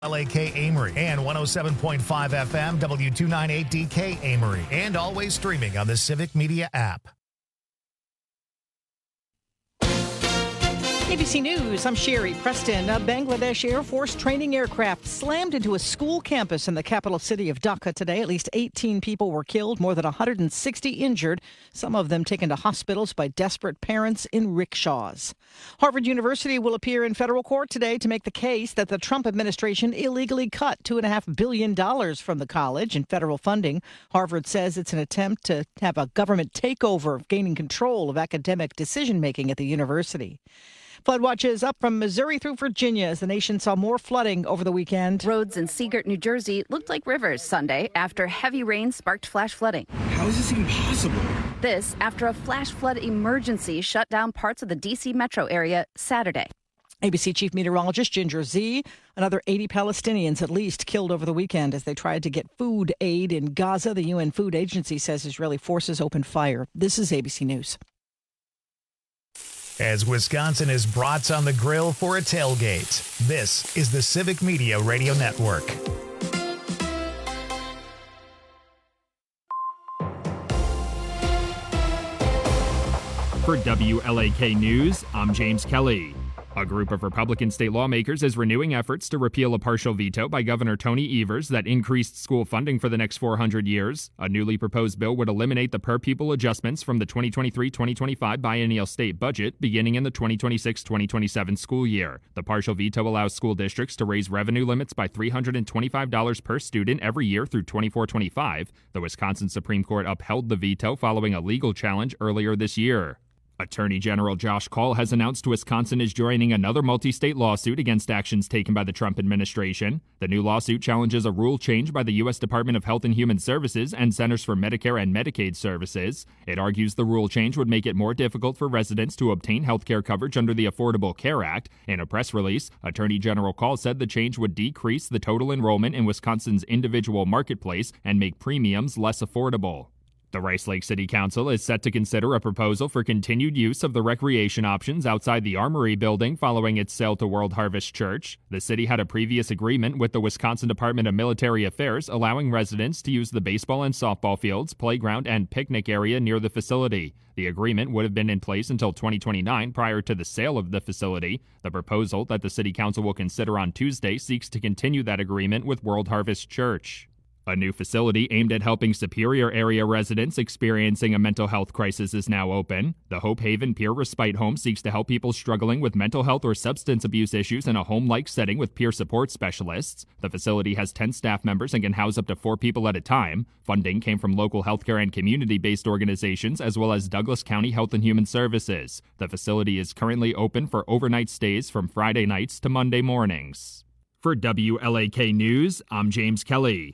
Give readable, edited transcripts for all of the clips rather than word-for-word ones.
LAK Amory and 107.5 FM W298DK Amory, and always streaming on the Civic Media app. ABC News, I'm Sherry Preston. A Bangladesh Air Force training aircraft slammed into a school campus in the capital city of Dhaka today. At least 18 people were killed, more than 160 injured, some of them taken to hospitals by desperate parents in rickshaws. Harvard University will appear in federal court today to make the case that the Trump administration illegally cut $2.5 billion from the college in federal funding. Harvard says it's an attempt to have a government takeover of gaining control of academic decision-making at the university. Flood watches up from Missouri through Virginia as the nation saw more flooding over the weekend. Roads in Seagirt, New Jersey looked like rivers Sunday after heavy rain sparked flash flooding. How is this even possible? This after a flash flood emergency shut down parts of the D.C. metro area Saturday. ABC Chief Meteorologist Ginger Zee. Another 80 Palestinians at least killed over the weekend as they tried to get food aid in Gaza. The UN Food Agency says Israeli forces opened fire. This is ABC News. As Wisconsin is brats on the grill for a tailgate, this is the Civic Media Radio Network. For WLAK News, I'm James Kelly. A group of Republican state lawmakers is renewing efforts to repeal a partial veto by Governor Tony Evers that increased school funding for the next 400 years. A newly proposed bill would eliminate the per-pupil adjustments from the 2023-2025 biennial state budget beginning in the 2026-2027 school year. The partial veto allows school districts to raise revenue limits by $325 per student every year through 24-25. The Wisconsin Supreme Court upheld the veto following a legal challenge earlier this year. Attorney General Josh Kaul has announced Wisconsin is joining another multi-state lawsuit against actions taken by the Trump administration. The new lawsuit challenges a rule change by the U.S. Department of Health and Human Services and Centers for Medicare and Medicaid Services. It argues the rule change would make it more difficult for residents to obtain health care coverage under the Affordable Care Act. In a press release, Attorney General Kaul said the change would decrease the total enrollment in Wisconsin's individual marketplace and make premiums less affordable. The Rice Lake City Council is set to consider a proposal for continued use of the recreation options outside the Armory building following its sale to World Harvest Church. The city had a previous agreement with the Wisconsin Department of Military Affairs allowing residents to use the baseball and softball fields, playground, and picnic area near the facility. The agreement would have been in place until 2029 prior to the sale of the facility. The proposal that the City Council will consider on Tuesday seeks to continue that agreement with World Harvest Church. A new facility aimed at helping Superior area residents experiencing a mental health crisis is now open. The Hope Haven Peer Respite Home seeks to help people struggling with mental health or substance abuse issues in a home-like setting with peer support specialists. The facility has 10 staff members and can house up to 4 people at a time. Funding came from local healthcare and community-based organizations as well as Douglas County Health and Human Services. The facility is currently open for overnight stays from Friday nights to Monday mornings. For WLAK News, I'm James Kelly.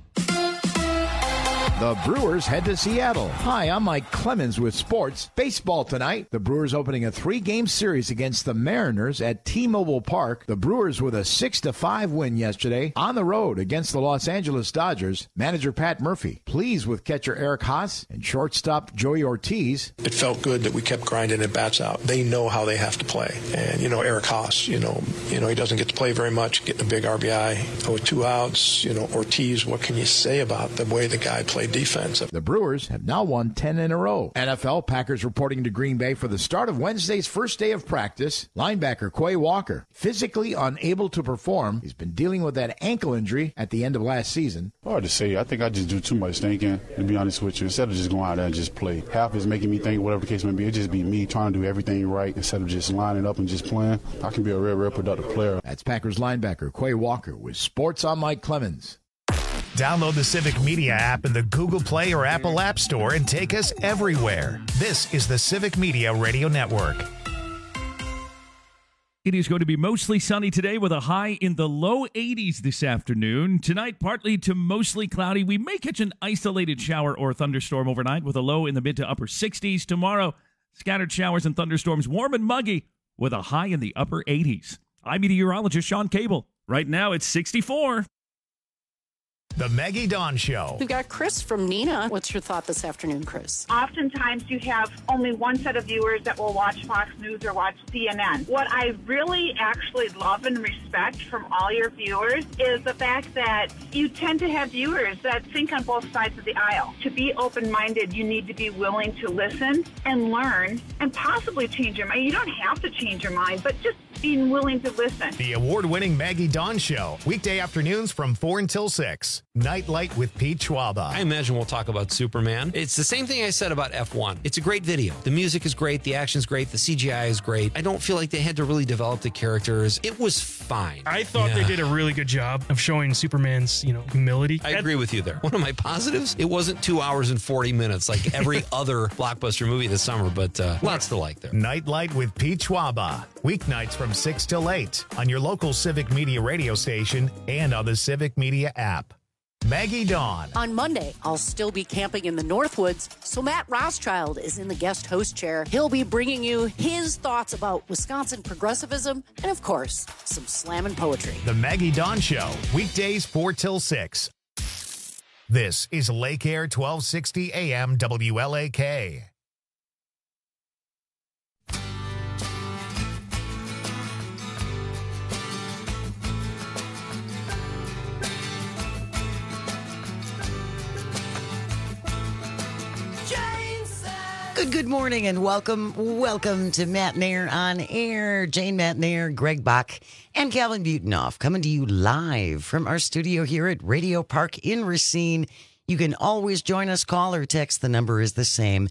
The Brewers head to Seattle. Hi, I'm Mike Clemens with sports. Baseball tonight. The Brewers opening a 3-game series against the Mariners at T-Mobile Park. The Brewers with a 6-5 win yesterday on the road against the Los Angeles Dodgers. Manager Pat Murphy pleased with catcher Eric Haas and shortstop Joey Ortiz. It felt good that we kept grinding at bats out. They know how they have to play. And, Eric Haas, he doesn't get to play very much, getting a big RBI with 2 outs. Ortiz, what can you say about the way the guy played defense? The Brewers have now won 10 in a row. NFL, Packers reporting to Green Bay for the start of Wednesday's first day of practice. Linebacker Quay Walker, physically unable to perform. He's been dealing with that ankle injury at the end of last season. Hard to say. I think I just do too much thinking, to be honest with you, instead of just going out there and just play. Half is making me think, whatever the case may be, it just be me trying to do everything right instead of just lining up and just playing. I can be a real productive player. That's Packers linebacker Quay Walker with Sports on Mike Clemens. Download the Civic Media app in the Google Play or Apple App Store and take us everywhere. This is the Civic Media Radio Network. It is going to be mostly sunny today with a high in the low 80s this afternoon. Tonight, partly to mostly cloudy. We may catch an isolated shower or thunderstorm overnight with a low in the mid to upper 60s. Tomorrow, scattered showers and thunderstorms, warm and muggy with a high in the upper 80s. I'm meteorologist Sean Cable. Right now, it's 64. The Maggie Dawn Show. We've got Chris from Neenah. What's your thought this afternoon, Chris? Oftentimes you have only one set of viewers that will watch Fox News or watch CNN. What I really actually love and respect from all your viewers is the fact that you tend to have viewers that think on both sides of the aisle. To be open-minded, you need to be willing to listen and learn and possibly change your mind. You don't have to change your mind, but just being willing to listen. The award-winning Maggie Dawn Show. Weekday afternoons from 4 until 6. Nightlight with Pete Schwaba. I imagine we'll talk about Superman. It's the same thing I said about F1. It's a great video. The music is great. The action's great. The CGI is great. I don't feel like they had to really develop the characters. It was fine. I thought they did a really good job of showing Superman's, humility. I agree with you there. One of my positives, it wasn't 2 hours and 40 minutes like every other blockbuster movie this summer, but lots to like there. Nightlight with Pete Schwaba. Weeknights from 6 till 8 on your local Civic Media radio station and on the Civic Media app. Maggie Dawn. On Monday, I'll still be camping in the Northwoods, so Matt Rothschild is in the guest host chair. He'll be bringing you his thoughts about Wisconsin progressivism and, of course, some slammin' poetry. The Maggie Dawn Show. Weekdays 4 till 6. This is Lake Air 1260 AM WLAK. Good morning and welcome to Matt Nair on Air. Jane Matt Nair, Greg Bach, and Calvin Butenoff coming to you live from our studio here at Radio Park in Racine. You can always join us, call or text. The number is the same,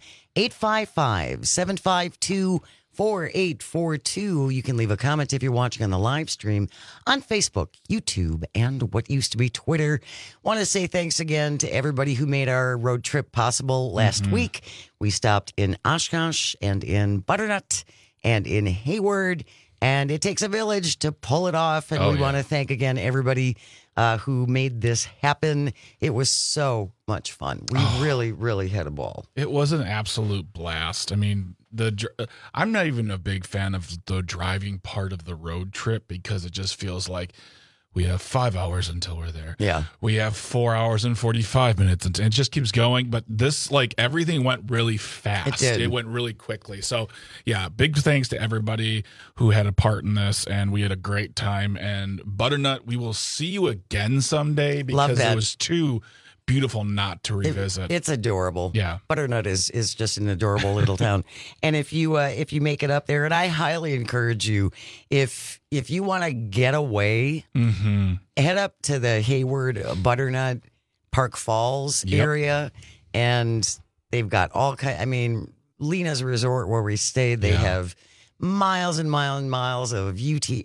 855-752-4842. You can leave a comment if you're watching on the live stream on Facebook, YouTube, and what used to be Twitter. Want to say thanks again to everybody who made our road trip possible last week. We stopped in Oshkosh and in Butternut and in Hayward, and it takes a village to pull it off. And we want to thank again everybody who made this happen. It was so much fun. We really had a ball. It was an absolute blast. I mean, I'm not even a big fan of the driving part of the road trip because it just feels like we have 5 hours until we're there. Yeah. We have 4 hours and 45 minutes, and it just keeps going. But this, everything went really fast. It did. It went really quickly. So, yeah, big thanks to everybody who had a part in this, and we had a great time. And Butternut, we will see you again someday because it was too beautiful not to revisit. It's adorable. Yeah. Butternut is just an adorable little town. And if you make it up there, and I highly encourage you, if you want to get away, head up to the Hayward Butternut Park Falls area, and they've got all kind. I mean, Lena's Resort where we stayed, they have miles and miles and miles of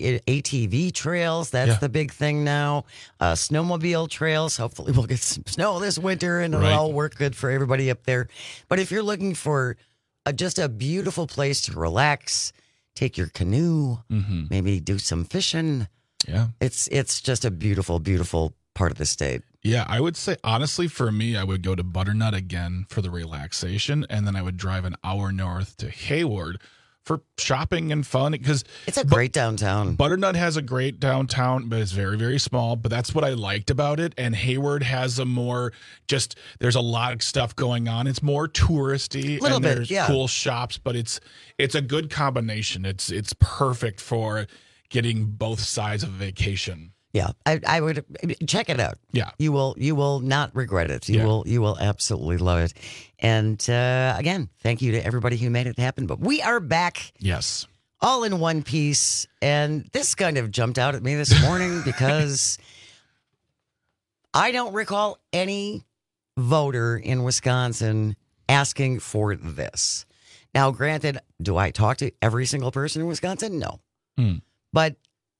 ATV trails. That's the big thing now. Snowmobile trails. Hopefully we'll get some snow this winter and it'll all work good for everybody up there. But if you're looking for just a beautiful place to relax, take your canoe, maybe do some fishing. Yeah. It's just a beautiful, beautiful part of the state. Yeah, I would say, honestly, for me, I would go to Butternut again for the relaxation, and then I would drive an hour north to Hayward for shopping and fun, because it's a great downtown. Butternut has a great downtown, but it's very, very small. But that's what I liked about it. And Hayward has a more there's a lot of stuff going on. It's more touristy, and there's cool shops, but it's a good combination. It's perfect for getting both sides of a vacation. Yeah, I would check it out. Yeah, you will not regret it. You will absolutely love it. And again, thank you to everybody who made it happen. But we are back. Yes, all in one piece. And this kind of jumped out at me this morning because I don't recall any voter in Wisconsin asking for this. Now, granted, do I talk to every single person in Wisconsin? No, but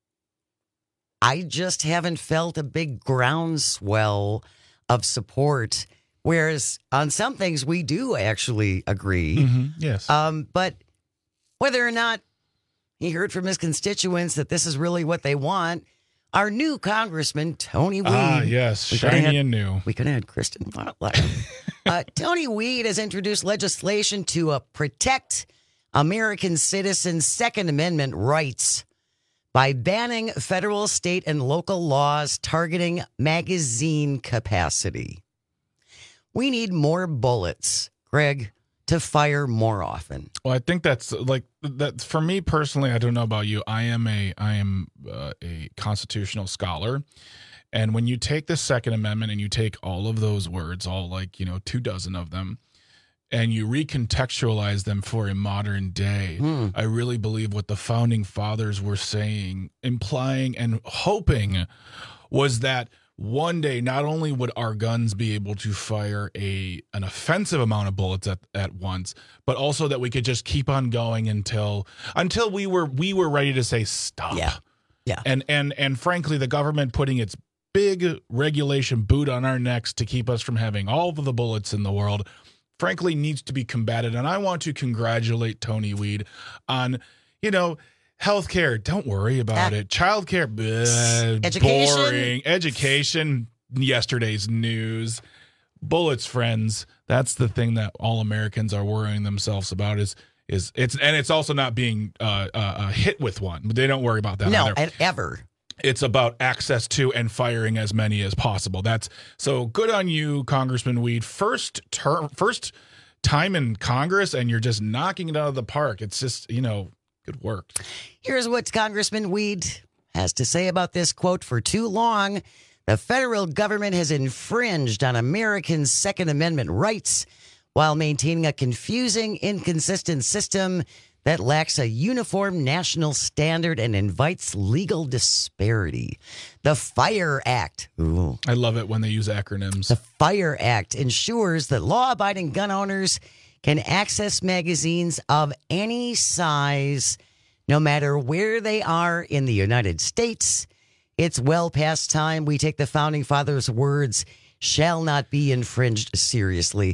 I just haven't felt a big groundswell of support, whereas on some things we do actually agree. Yes. But whether or not he heard from his constituents that this is really what they want, our new Congressman, Tony Weed. Ah, yes, shiny and new. We could have had Kristen Butler. Tony Weed has introduced legislation to protect American citizens' Second Amendment rights by banning federal, state, and local laws targeting magazine capacity. We need more bullets, Greg, to fire more often. Well, I think that's like that for me personally. I don't know about you. I am a constitutional scholar. And when you take the Second Amendment and you take all of those words, all 24 of them, and you recontextualize them for a modern day, I really believe what the founding fathers were saying, implying and hoping was that one day not only would our guns be able to fire an offensive amount of bullets at once, but also that we could just keep on going until we were ready to say stop. Yeah. And frankly, the government putting its big regulation boot on our necks to keep us from having all of the bullets in the world, frankly, needs to be combated. And I want to congratulate Tony Weed on, healthcare. Don't worry about it. Childcare, education, boring. Education, yesterday's news. Bullets, friends. That's the thing that all Americans are worrying themselves about. It's also not being hit with one. They don't worry about that. No, either. Ever. It's about access to and firing as many as possible. That's so good on you, Congressman Weed. First time in Congress, and you're just knocking it out of the park. It's just, good work. Here's what Congressman Weed has to say about this quote. For too long, the federal government has infringed on Americans' Second Amendment rights while maintaining a confusing, inconsistent system that lacks a uniform national standard and invites legal disparity. The FIRE Act. Ooh. I love it when they use acronyms. The FIRE Act ensures that law-abiding gun owners can access magazines of any size, no matter where they are in the United States. It's well past time we take the Founding Fathers' words, shall not be infringed, seriously.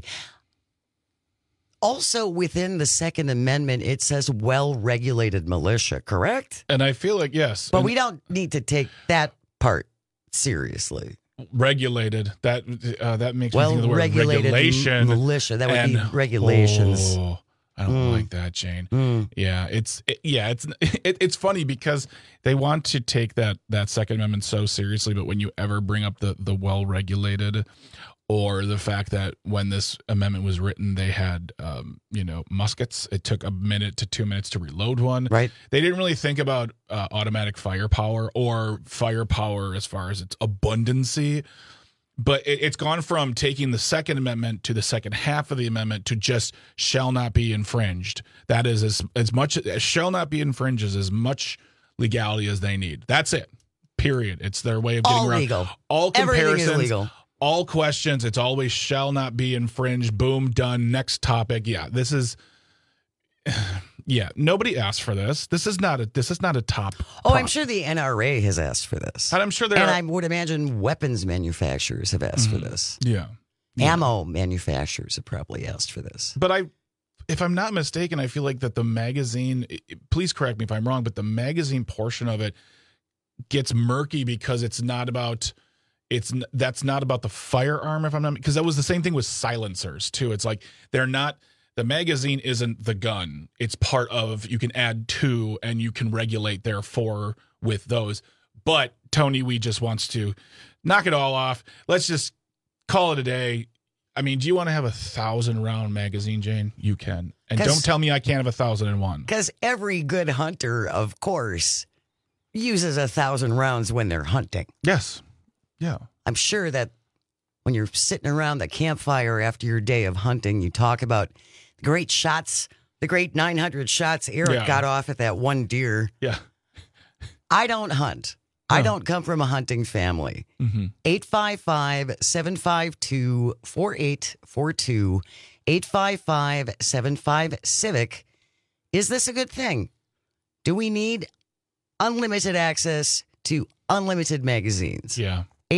Also, within the Second Amendment, it says well-regulated militia, correct? And I feel like, yes. But we don't need to take that part seriously. Regulated. That makes me think of the word regulation. Militia. That would be regulations. Oh, I don't like that, Jane. Yeah, it's funny because they want to take that Second Amendment so seriously, but when you ever bring up the well-regulated, or the fact that when this amendment was written, they had, muskets. It took a minute to 2 minutes to reload one. Right. They didn't really think about automatic firepower or firepower as far as its abundancy. But it's gone from taking the Second Amendment to the second half of the amendment to just shall not be infringed. That is as much as shall not be infringed is as much legality as they need. That's it. Period. It's their way of getting all around legal. All comparisons. Everything is legal. All questions, it's always shall not be infringed. Boom, done. Next topic. Yeah, this is. Yeah, nobody asked for this. This is not a top. Oh, I'm sure the NRA has asked for this, and I'm sure I would imagine weapons manufacturers have asked for this. Yeah, ammo manufacturers have probably asked for this. But if I'm not mistaken, I feel like that the magazine. Please correct me if I'm wrong, but the magazine portion of it gets murky because it's not about. That's not about the firearm, if I'm not, because that was the same thing with silencers too. It's like they're not. The magazine isn't the gun. It's part of. You can add to, and you can regulate therefore with those. But Tony Weed just wants to knock it all off. Let's just call it a day. I mean, do you want to have 1,000-round magazine, Jane? You can, and don't tell me I can't have 1,001. Because every good hunter, of course, uses 1,000 rounds when they're hunting. Yes. Yeah. I'm sure that when you're sitting around the campfire after your day of hunting, you talk about the great shots, the great 900 shots Eric got off at that one deer. Yeah. I don't hunt. I don't come from a hunting family. 855-752-4842. 855-75-CIVIC. Is this a good thing? Do we need unlimited access to unlimited magazines? Yeah.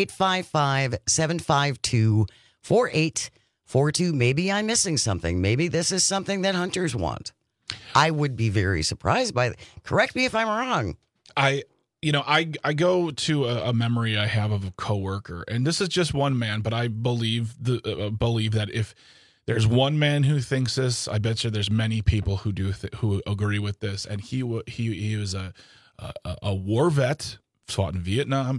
855-752-4842. Maybe I'm missing something. Maybe this is something that hunters want. I would be very surprised by that. Correct me if I'm wrong. I go to a memory I have of a coworker, and this is just one man, but I believe that if there's one man who thinks this, I bet you there's many people who do who agree with this. And he was a a war vet, fought in Vietnam.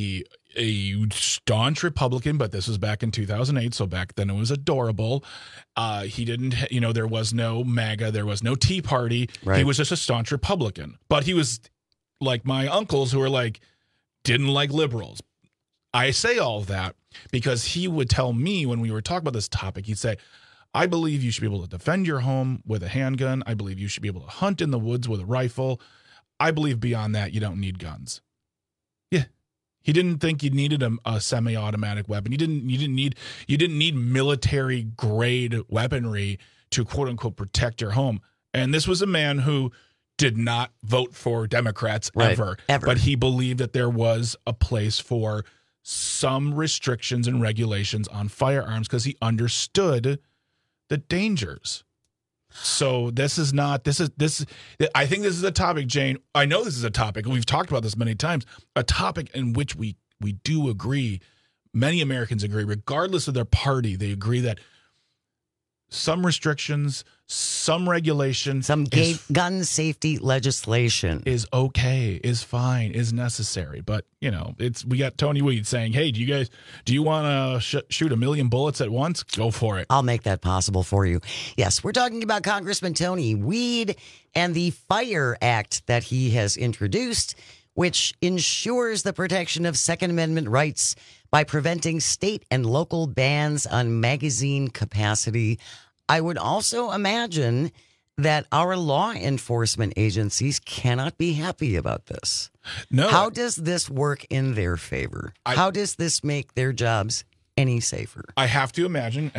A staunch Republican, but this was back in 2008, so back then it was adorable. He didn't, there was no MAGA, there was no Tea Party. Right. He was just a staunch Republican. But he was like my uncles who were like, didn't like liberals. I say all of that because he would tell me when we were talking about this topic, he'd say, I believe you should be able to defend your home with a handgun. I believe you should be able to hunt in the woods with a rifle. I believe beyond that, you don't need guns. Yeah. He didn't think you needed a semi-automatic weapon. You didn't need military grade weaponry to quote unquote protect your home. And this was a man who did not vote for Democrats ever. But he believed that there was a place for some restrictions and regulations on firearms because he understood the dangers. So I think this is a topic, Jane. I know this is a topic, and we've talked about this many times, a topic in which we do agree, many Americans agree, regardless of their party, they agree that some restrictions, some regulation, gun safety legislation is okay, is fine, is necessary. But we got Tony Weed saying, "Hey, do you want to shoot 1 million bullets at once? Go for it." I'll make that possible for you. Yes, we're talking about Congressman Tony Weed and the FIRE Act that he has introduced, which ensures the protection of Second Amendment rights by preventing state and local bans on magazine capacity. I would also imagine that our law enforcement agencies cannot be happy about this. No. How does this work in their favor? How does this make their jobs any safer? I have to imagine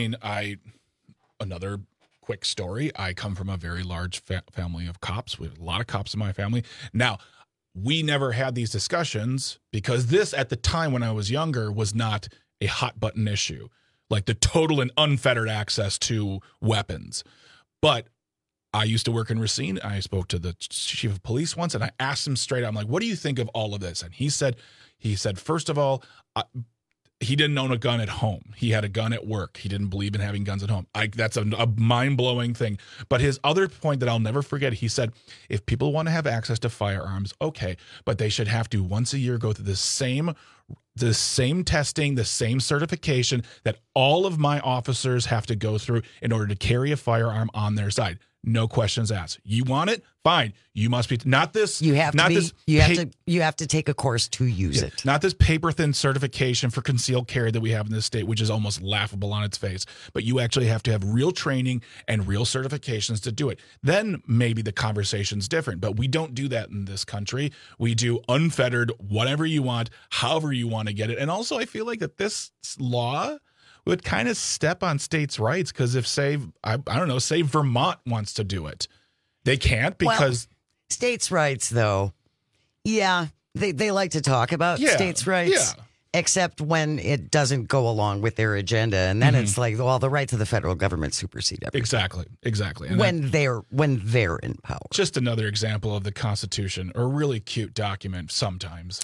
another quick story. I come from a very large family of cops. We have a lot of cops in my family. Now, we never had these discussions because this, at the time when I was younger, was not a hot button issue, like the total and unfettered access to weapons. But I used to work in Racine. I spoke to the chief of police once, and I asked him straight out, I'm like, what do you think of all of this? And he said, first of all, he didn't own a gun at home. He had a gun at work. He didn't believe in having guns at home. That's a mind-blowing thing. But his other point that I'll never forget, he said, if people want to have access to firearms, okay, but they should have to once a year go through the same testing, the same certification that all of my officers have to go through in order to carry a firearm on their side. No questions asked. You want it? Fine. You must be not this. You have to take a course to use it. Not this paper thin certification for concealed carry that we have in this state, which is almost laughable on its face. But you actually have to have real training and real certifications to do it. Then maybe the conversation's different. But we don't do that in this country. We do unfettered, whatever you want, however you want to get it. And also, I feel like that this law would kind of step on states' rights because if, say Vermont wants to do it, they can't because... Well, states' rights, though, yeah, they like to talk about states' rights, except when it doesn't go along with their agenda. And then it's like, well, the rights of the federal government supersede everything. Exactly. And when they're in power. Just another example of the Constitution, a really cute document sometimes.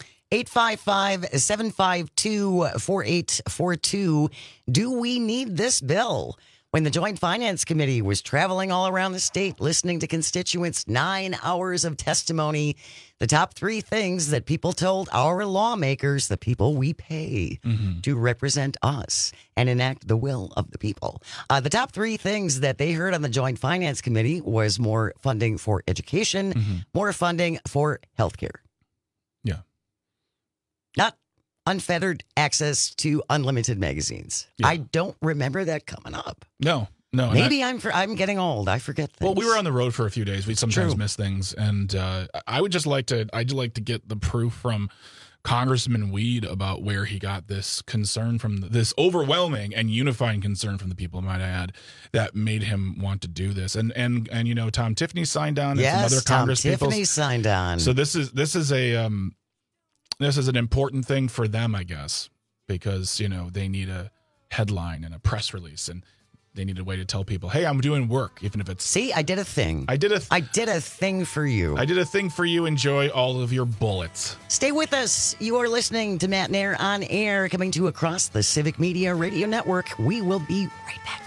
855-752-4842. Do we need this bill? When the Joint Finance Committee was traveling all around the state, listening to constituents, 9 hours of testimony, the top 3 things that people told our lawmakers, the people we pay to represent us and enact the will of the people. The top 3 things that they heard on the Joint Finance Committee was more funding for education, more funding for healthcare. Yeah. Not unfettered access to unlimited magazines. Yeah. I don't remember that coming up. No. Maybe I'm getting old. I forget things. Well, we were on the road for a few days. We sometimes miss things, and I'd like to get the proof from Congressman Weed about where he got this concern from, this overwhelming and unifying concern from the people, might I add, that made him want to do this. And Tom Tiffany signed on. Yes, and some other Congress Tom Tiffany signed on. So this is an important thing for them, I guess, because, they need a headline and a press release, and they need a way to tell people, hey, I'm doing work, even if it's... See, I did a thing. I did a thing for you. I did a thing for you. Enjoy all of your bullets. Stay with us. You are listening to Matt Nair on Air, coming to across the Civic Media Radio Network. We will be right back.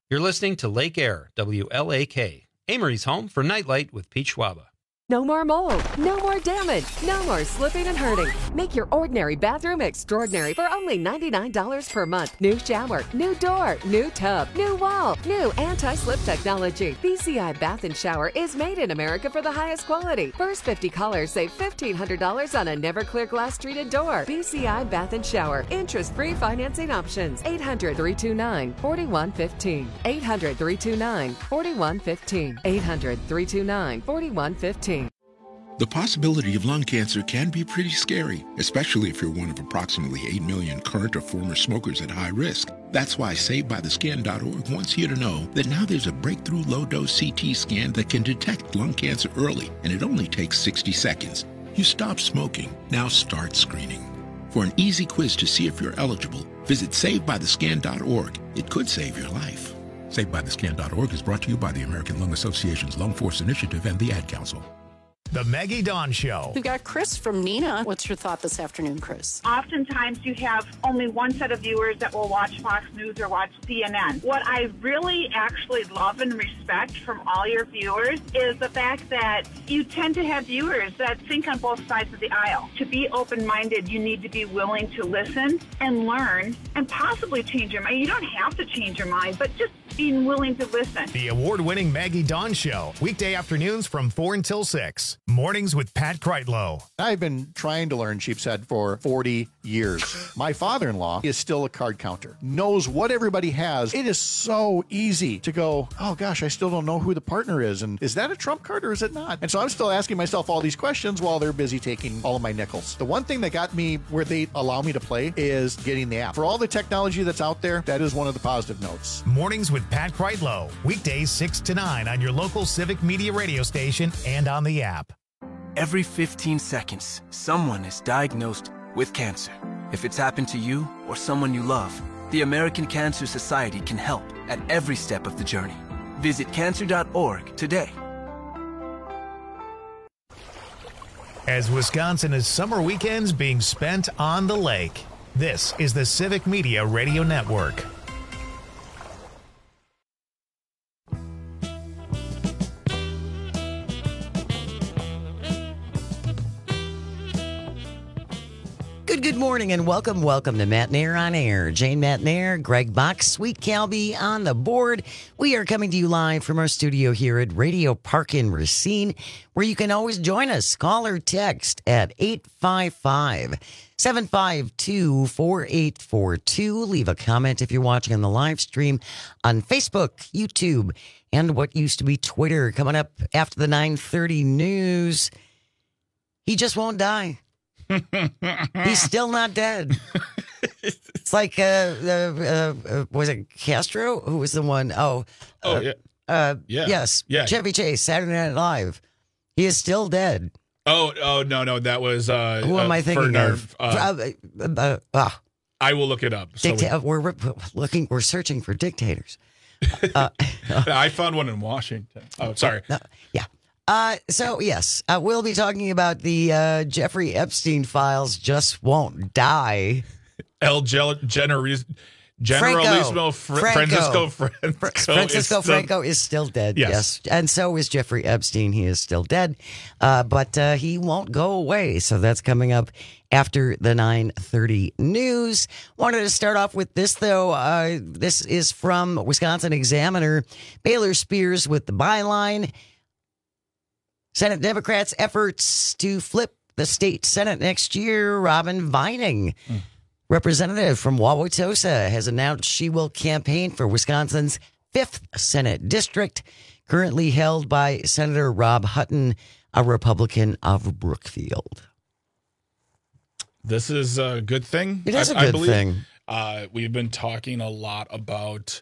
You're listening to Lake Air, WLAK, Amory's home for Nightlight with Pete Schwaba. No more mold, no more damage, no more slipping and hurting. Make your ordinary bathroom extraordinary for only $99 per month. New shower, new door, new tub, new wall, new anti-slip technology. BCI Bath and Shower is made in America for the highest quality. First 50 callers save $1,500 on a never clear glass treated door. BCI Bath and Shower. Interest-free financing options. 800-329-4115. 800-329-4115. 800-329-4115. The possibility of lung cancer can be pretty scary, especially if you're one of approximately 8 million current or former smokers at high risk. That's why SaveByTheScan.org wants you to know that now there's a breakthrough low-dose CT scan that can detect lung cancer early, and it only takes 60 seconds. You stop smoking, now start screening. For an easy quiz to see if you're eligible, visit SaveByTheScan.org. It could save your life. SaveByTheScan.org is brought to you by the American Lung Association's Lung Force Initiative and the Ad Council. The Maggie Dawn Show. We've got Chris from Neenah. What's your thought this afternoon, Chris? Oftentimes you have only one set of viewers that will watch Fox News or watch CNN. What I really actually love and respect from all your viewers is the fact that you tend to have viewers that think on both sides of the aisle. To be open-minded, you need to be willing to listen and learn and possibly change your mind. You don't have to change your mind, but just being willing to listen. The award-winning Maggie Dawn Show. Weekday afternoons from 4 until 6. Mornings with Pat Kreitlow. I've been trying to learn sheep's head for 40 years. My father-in-law is still a card counter, knows what everybody has. It is so easy to go, oh gosh, I still don't know who the partner is. And is that a trump card or is it not? And so I'm still asking myself all these questions while they're busy taking all of my nickels. The one thing that got me where they allow me to play is getting the app. For all the technology that's out there, that is one of the positive notes. Mornings with Pat Kreitlow. Weekdays 6 to 9 on your local Civic Media radio station and on the app. Every 15 seconds, someone is diagnosed with cancer. If it's happened to you or someone you love, the American Cancer Society can help at every step of the journey. Visit cancer.org today. As Wisconsin is summer weekends being spent on the lake, this is the Civic Media Radio Network. Good morning and welcome to Matt Nair on Air. Jane Matt Nair, Greg Bach, Sweet Calby on the board. We are coming to you live from our studio here at Radio Park in Racine, where you can always join us. Call or text at 855-752-4842. Leave a comment if you're watching on the live stream on Facebook, YouTube, and what used to be Twitter. Coming up after the 9:30 news, he just won't die. He's still not dead. It's like, was it Castro? Who was the one? Yes. Yeah. Chevy Chase, Saturday Night Live. He is still dead. Oh, no. That was, who am I thinking of? I will look it up. We're searching for dictators. I found one in Washington. Oh, sorry. Yeah. So, yes, we'll be talking about the Jeffrey Epstein files just won't die. Generalissimo Francisco Franco is still dead, yes. And so is Jeffrey Epstein. He is still dead, but he won't go away. So that's coming up after the 9:30 news. Wanted to start off with this, though. This is from Wisconsin Examiner. Baylor Spears with the byline. Senate Democrats' efforts to flip the state Senate next year. Robin Vining, representative from Wauwatosa, has announced she will campaign for Wisconsin's 5th Senate district, currently held by Senator Rob Hutton, a Republican of Brookfield. This is a good thing. It is a good thing. We've been talking a lot about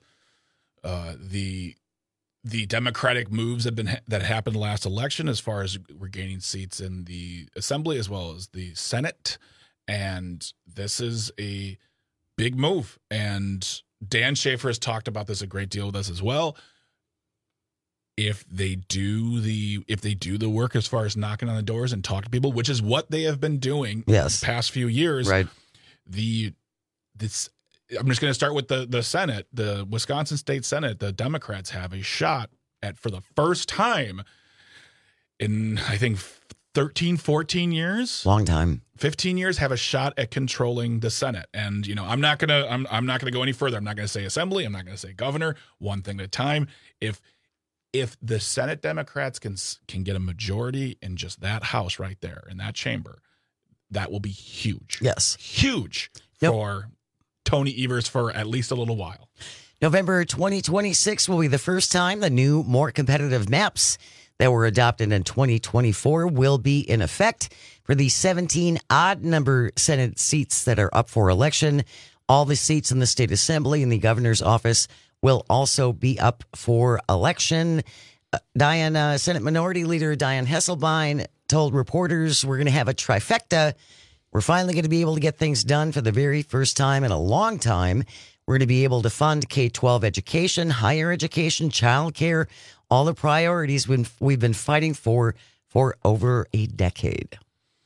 the Democratic moves that happened last election, as far as we're gaining seats in the Assembly as well as the Senate. And this is a big move. And Dan Schaefer has talked about this a great deal with us as well. If they do the work as far as knocking on the doors and talk to people, which is what they have been doing the past few years, right? I'm just going to start with the Senate, the Wisconsin State Senate. The Democrats have a shot at, for the first time in, I think, 13, 14 years. Long time. 15 years have a shot at controlling the Senate. And, I'm not going to go any further. I'm not going to say assembly. I'm not going to say governor. One thing at a time. If the Senate Democrats can get a majority in just that house right there, in that chamber, that will be huge. Yes. Huge for Tony Evers for at least a little while. November 2026 will be the first time the new, more competitive maps that were adopted in 2024 will be in effect for the 17 odd number Senate seats that are up for election. All the seats in the state assembly and the governor's office will also be up for election. Senate Minority Leader Dianne Hesselbein told reporters, we're going to have a trifecta. We're finally going to be able to get things done for the very first time in a long time. We're going to be able to fund K-12 education, higher education, childcare, all the priorities we've been fighting for over a decade.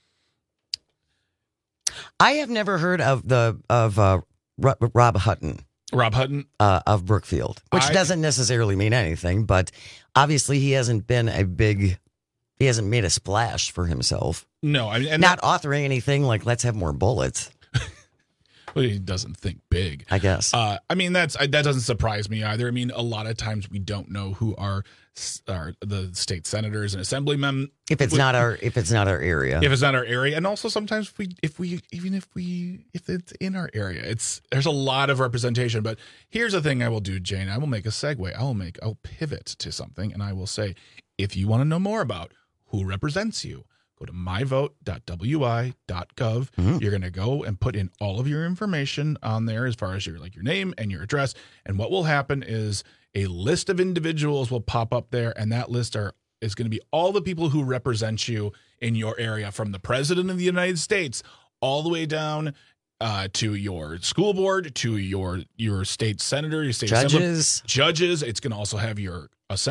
I have never heard of Rob Hutton. Rob Hutton? Of Brookfield, which doesn't necessarily mean anything, but obviously he hasn't made a splash for himself. No, not authoring anything like let's have more bullets. Well, he doesn't think big, I guess. that doesn't surprise me either. I mean, a lot of times we don't know who are the state senators and assemblymen. If it's not our area. If it's not our area, and also sometimes if it's in our area, there's a lot of representation. But here's the thing I will do, Jane. I will make a segue. I'll pivot to something, and I will say, if you want to know more about who represents you, go to myvote.wi.gov. Mm-hmm. You're going to go and put in all of your information on there as far as your name and your address. And what will happen is a list of individuals will pop up there, and that list is going to be all the people who represent you in your area, from the president of the United States all the way down to your school board, to your state senator, your state judges. It's going to also have your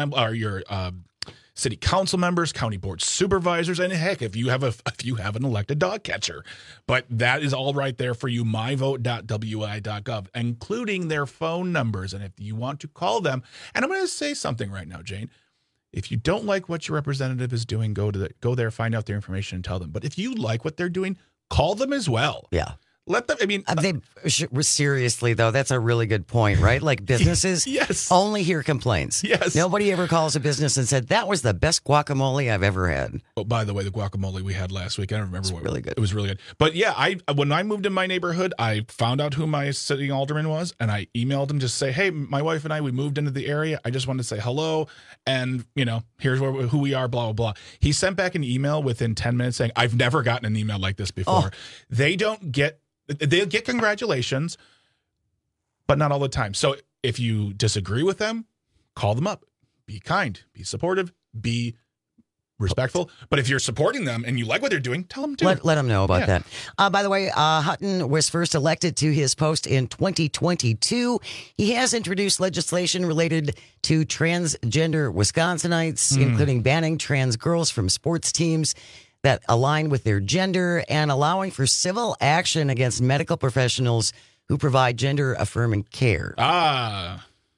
city council members, county board supervisors, and heck, if you have an elected dog catcher. But that is all right there for you, myvote.wi.gov, including their phone numbers. And if you want to call them, and I'm going to say something right now, Jane, if you don't like what your representative is doing, go there, find out their information, and tell them. But if you like what they're doing, call them as well. Yeah. Let them, seriously, though, that's a really good point, right? Like businesses only hear complaints. Yes. Nobody ever calls a business and said, that was the best guacamole I've ever had. Oh, by the way, the guacamole we had last week, I don't remember what. Really good. It was really good. But yeah, when I moved in my neighborhood, I found out who my sitting alderman was, and I emailed him to say, hey, my wife and I, we moved into the area. I just wanted to say hello, and, here's who we are, blah, blah, blah. He sent back an email within 10 minutes saying, I've never gotten an email like this before. Oh. They'll get congratulations, but not all the time. So if you disagree with them, call them up. Be kind, be supportive, be respectful. But if you're supporting them and you like what they're doing, tell them to. Let them know about that. By the way, Hutton was first elected to his post in 2022. He has introduced legislation related to transgender Wisconsinites, including banning trans girls from sports teams that align with their gender, and allowing for civil action against medical professionals who provide gender-affirming care. Okay.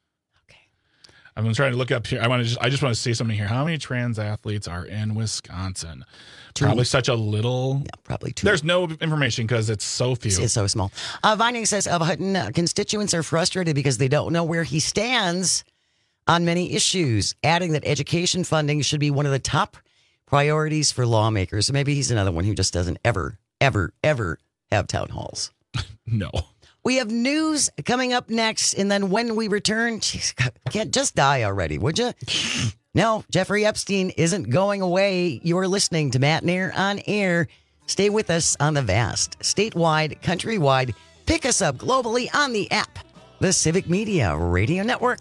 I'm trying to look up here. I just want to say something here. How many trans athletes are in Wisconsin? Probably such a little. Yeah, probably two. There's no information because it's so few. It's so small. Vining says of Hutton, constituents are frustrated because they don't know where he stands on many issues, adding that education funding should be one of the top priorities for lawmakers. So maybe he's another one who just doesn't ever have town halls. No. We have news coming up next, and then when we return, can't just die already, would you? No, Jeffrey Epstein isn't going away. You're listening to Matt Nair on Air. Stay with us on the vast, statewide, countrywide. Pick us up globally on the app, the Civic Media Radio Network.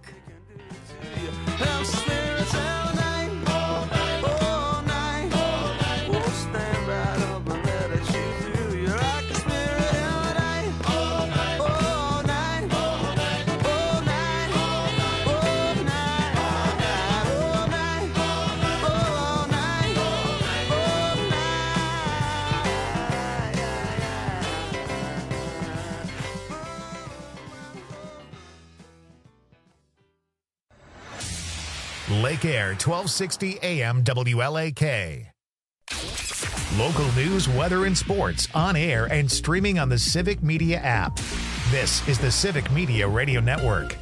Lake Air, 1260 AM WLAK. Local news, weather, and sports on air and streaming on the Civic Media app. This is the Civic Media Radio Network.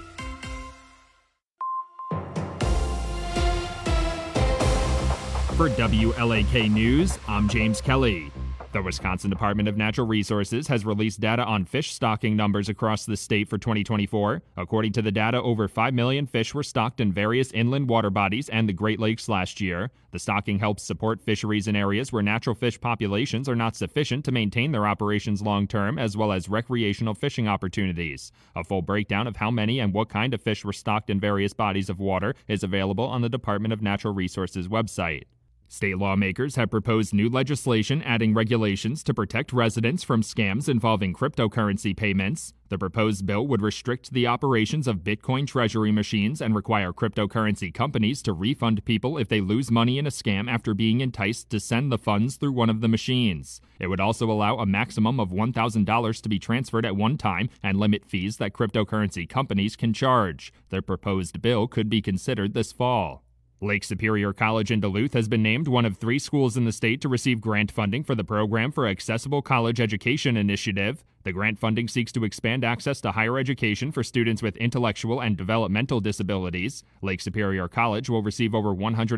For WLAK News, I'm James Kelly. The Wisconsin Department of Natural Resources has released data on fish stocking numbers across the state for 2024. According to the data, over 5 million fish were stocked in various inland water bodies and the Great Lakes last year. The stocking helps support fisheries in areas where natural fish populations are not sufficient to maintain their operations long-term, as well as recreational fishing opportunities. A full breakdown of how many and what kind of fish were stocked in various bodies of water is available on the Department of Natural Resources website. State lawmakers have proposed new legislation adding regulations to protect residents from scams involving cryptocurrency payments. The proposed bill would restrict the operations of Bitcoin treasury machines and require cryptocurrency companies to refund people if they lose money in a scam after being enticed to send the funds through one of the machines. It would also allow a maximum of $1,000 to be transferred at one time and limit fees that cryptocurrency companies can charge. The proposed bill could be considered this fall. Lake Superior College in Duluth has been named one of 3 schools in the state to receive grant funding for the Program for Accessible College Education initiative. The grant funding seeks to expand access to higher education for students with intellectual and developmental disabilities. Lake Superior College will receive over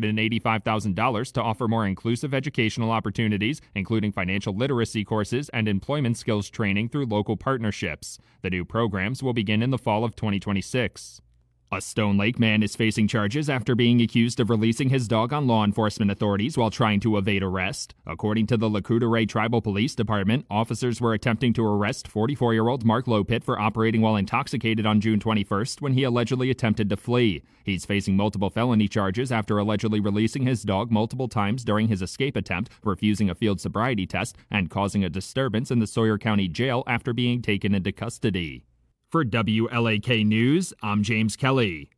$185,000 to offer more inclusive educational opportunities, including financial literacy courses and employment skills training through local partnerships. The new programs will begin in the fall of 2026. A Stone Lake man is facing charges after being accused of releasing his dog on law enforcement authorities while trying to evade arrest. According to the Lac-Courte Tribal Police Department, officers were attempting to arrest 44-year-old Mark Lopit for operating while intoxicated on June 21st when he allegedly attempted to flee. He's facing multiple felony charges after allegedly releasing his dog multiple times during his escape attempt, refusing a field sobriety test, and causing a disturbance in the Sawyer County Jail after being taken into custody. For WLAK News, I'm James Kelly.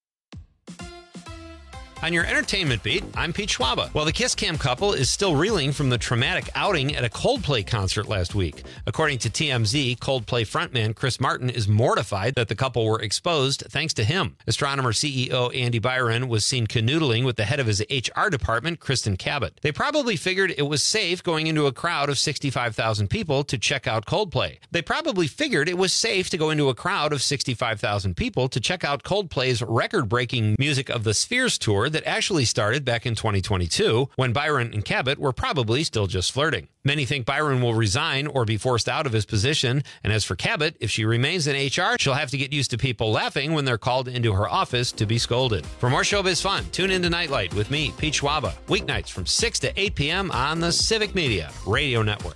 On your entertainment beat, I'm Pete Schwaba. Well, the Kiss Cam couple is still reeling from the traumatic outing at a Coldplay concert last week. According to TMZ, Coldplay frontman Chris Martin is mortified that the couple were exposed thanks to him. Astronomer CEO Andy Byron was seen canoodling with the head of his HR department, Kristen Cabot. They probably figured it was safe going into a crowd of 65,000 people to check out Coldplay. They probably figured it was safe to go into a crowd of 65,000 people to check out Coldplay's record-breaking Music of the Spheres tour that actually started back in 2022, when Byron and Cabot were probably still just flirting. Many think Byron will resign or be forced out of his position, and as for Cabot, if she remains in HR, she'll have to get used to people laughing when they're called into her office to be scolded. For more showbiz fun, tune into Nightlight with me, Pete Schwaba, weeknights from 6 to 8 p.m. on the Civic Media Radio Network.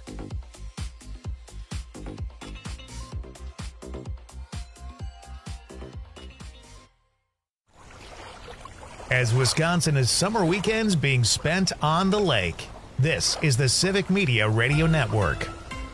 As Wisconsin is summer weekends being spent on the lake, this is the Civic Media Radio Network.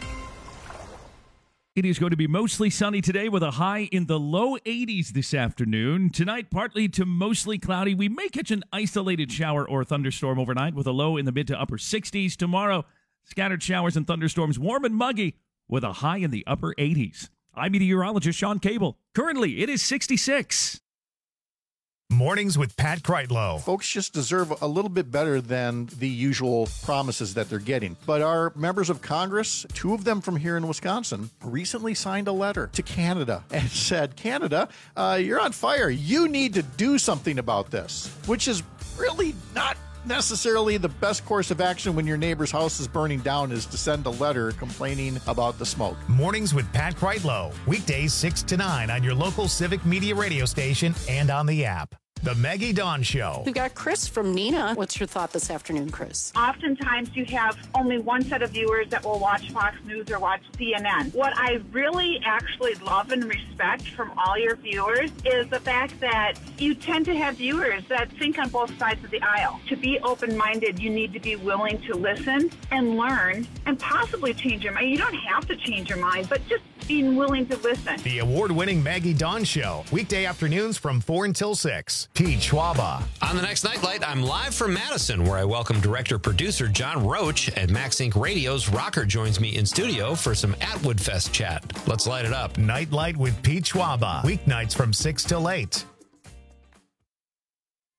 It is going to be mostly sunny today with a high in the low 80s this afternoon. Tonight, partly to mostly cloudy. We may catch an isolated shower or thunderstorm overnight with a low in the mid to upper 60s. Tomorrow, scattered showers and thunderstorms, warm and muggy with a high in the upper 80s. I'm meteorologist Sean Cable. Currently, it is 66. Mornings with Pat Kreitlow. Folks just deserve a little bit better than the usual promises that they're getting. But our members of Congress, 2 of them from here in Wisconsin, recently signed a letter to Canada and said, Canada, you're on fire. You need to do something about this, which is really not necessarily the best course of action when your neighbor's house is burning down, is to send a letter complaining about the smoke. Mornings with Pat Kreitlow. Weekdays 6 to 9 on your local Civic Media radio station and on the app. The Maggie Dawn Show. We've got Chris from Neenah. What's your thought this afternoon, Chris? Oftentimes you have only one set of viewers that will watch Fox News or watch CNN. What I really actually love and respect from all your viewers is the fact that you tend to have viewers that think on both sides of the aisle. To be open-minded, you need to be willing to listen and learn and possibly change your mind. You don't have to change your mind, but just being willing to listen. The award-winning Maggie Dawn Show. Weekday afternoons from 4 until 6. Pete Schwaba. On the next Nightlight, I'm live from Madison, where I welcome director-producer John Roach, and Max Inc. Radio's Rocker joins me in studio for some Atwood Fest chat. Let's light it up. Nightlight with Pete Schwaba. Weeknights from 6 till 8.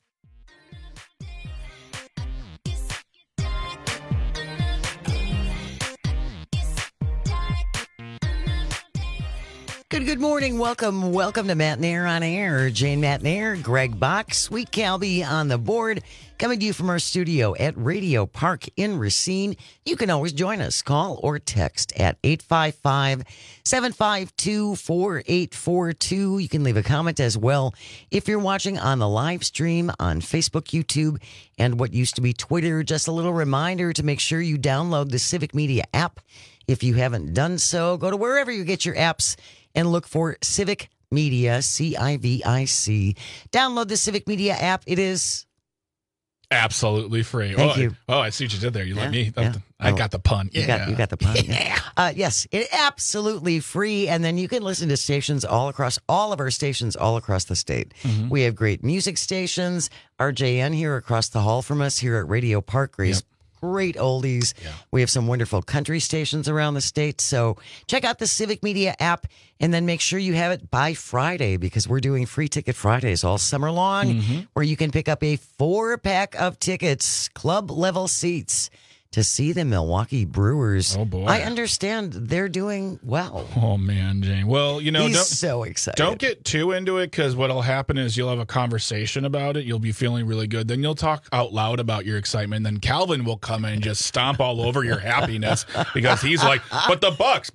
Good morning. Welcome to Matt Nair on Air. Jane Matt Nair, Greg Bach, Sweet Calby on the board. Coming to you from our studio at Radio Park in Racine. You can always join us. Call or text at 855-752-4842. You can leave a comment as well if you're watching on the live stream on Facebook, YouTube, and what used to be Twitter. Just a little reminder to make sure you download the Civic Media app. If you haven't done so, go to wherever you get your apps and look for Civic Media, CIVIC. Download the Civic Media app. It is absolutely free. Thank you. I see what you did there. You let me. I got the pun. You got the pun. Yes, it's absolutely free. And then you can listen to stations all of our stations all across the state. Mm-hmm. We have great music stations. RJN here across the hall from us here at Radio Park. Great oldies. Yeah. We have some wonderful country stations around the state. So check out the Civic Media app and then make sure you have it by Friday because we're doing free ticket Fridays all summer long where you can pick up a 4-pack of tickets, club level seats to see the Milwaukee Brewers. Oh, boy. I understand they're doing well. Oh, man, Jane. Well, he's so excited. Don't get too into it because what'll happen is you'll have a conversation about it. You'll be feeling really good. Then you'll talk out loud about your excitement. Then Calvin will come in and just stomp all over your happiness because he's like, but the Bucks.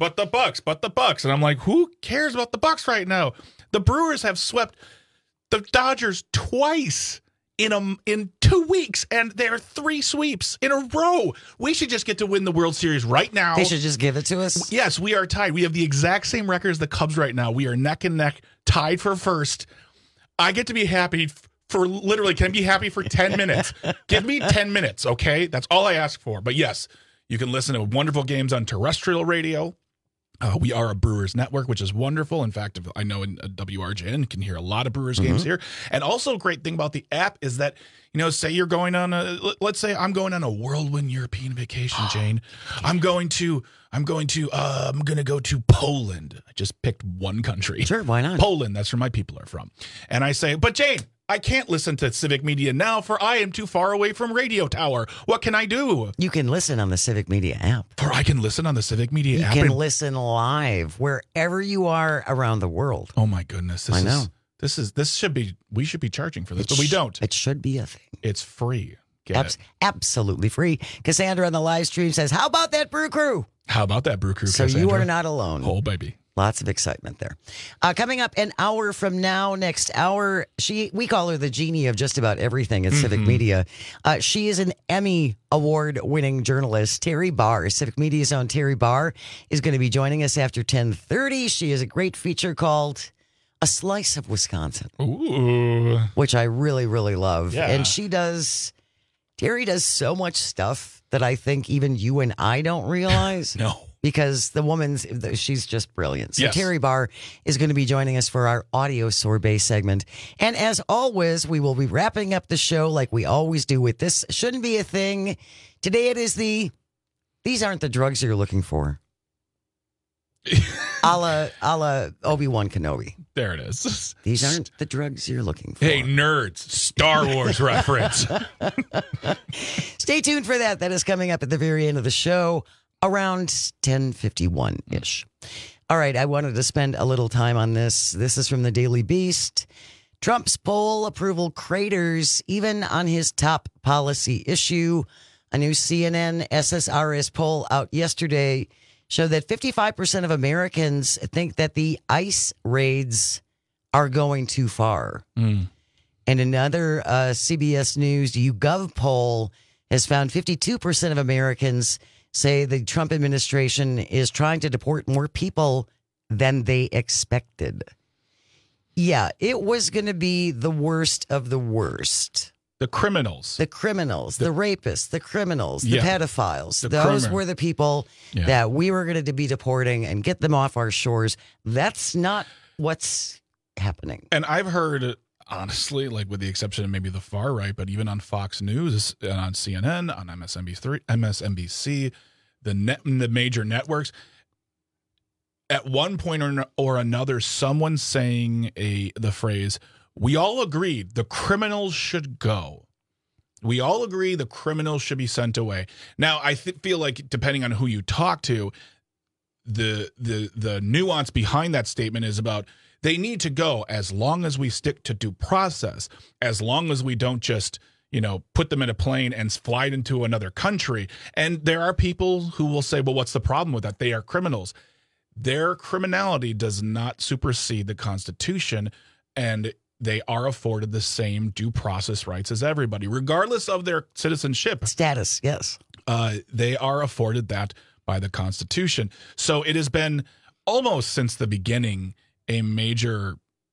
And I'm like, who cares about the Bucks right now? The Brewers have swept the Dodgers twice in 2 weeks, and there are 3 sweeps in a row. We should just get to win the World Series right now. They should just give it to us. Yes, we are tied. We have the exact same record as the Cubs right now. We are neck and neck, tied for first. I get to be happy for literally, can I be happy for 10 minutes? Give me 10 minutes, okay? That's all I ask for. But yes, you can listen to wonderful games on terrestrial radio. We are a Brewers network, which is wonderful. In fact, I know in WRJN you can hear a lot of Brewers games here. And also a great thing about the app is that, say you're going on let's say I'm going on a whirlwind European vacation, Jane. I'm going to go to Poland. I just picked one country. Sure, why not? Poland, that's where my people are from. And I say, but Jane, I can't listen to Civic Media now, for I am too far away from Radio Tower. What can I do? You can listen on the Civic Media app. For I can listen on the Civic Media app. You can listen live wherever you are around the world. Oh my goodness! I know. We should be charging for this, but we don't. It should be a thing. It's free. Absolutely free. Cassandra on the live stream says, "How about that Brew Crew?" How about that Brew Crew? So Cassandra? You are not alone. Oh baby. Lots of excitement there. Coming up an hour from now, next hour, we call her the genie of just about everything at Civic Media. She is an Emmy Award-winning journalist. Terry Barr, Civic Media's own Terry Barr, is going to be joining us after 10:30. She has a great feature called A Slice of Wisconsin, which I really, really love. Yeah. And Terry does so much stuff that I think even you and I don't realize. No. Because she's just brilliant. So yes. Terry Barr is going to be joining us for our audio sorbet segment. And as always, we will be wrapping up the show like we always do with This Shouldn't Be a Thing. Today it is these aren't the drugs you're looking for. a la Obi-Wan Kenobi. There it is. These aren't the drugs you're looking for. Hey, nerds. Star Wars reference. Stay tuned for that. That is coming up at the very end of the show. Around 10:51-ish. All right, I wanted to spend a little time on this. This is from the Daily Beast. Trump's poll approval craters even on his top policy issue. A new CNN SSRS poll out yesterday showed that 55% of Americans think that the ICE raids are going too far. And another CBS News YouGov poll has found 52% of Americans say the Trump administration is trying to deport more people than they expected. Yeah, it was going to be the worst of the worst. The criminals. The rapists, the criminals, the pedophiles. Those were the people that we were going to be deporting and get them off our shores. That's not what's happening. And I've heard, honestly, like with the exception of maybe the far right, but even on Fox News and on CNN, on MSNBC, the major networks, at one point or another, someone saying the phrase, "We all agreed the criminals should go. We all agree the criminals should be sent away." Now, I feel like depending on who you talk to, the nuance behind that statement is about they need to go as long as we stick to due process, as long as we don't just, put them in a plane and fly into another country. And there are people who will say, well, what's the problem with that? They are criminals. Their criminality does not supersede the Constitution, and they are afforded the same due process rights as everybody, regardless of their citizenship status. Yes. They are afforded that by the Constitution. So it has been almost since the beginning a major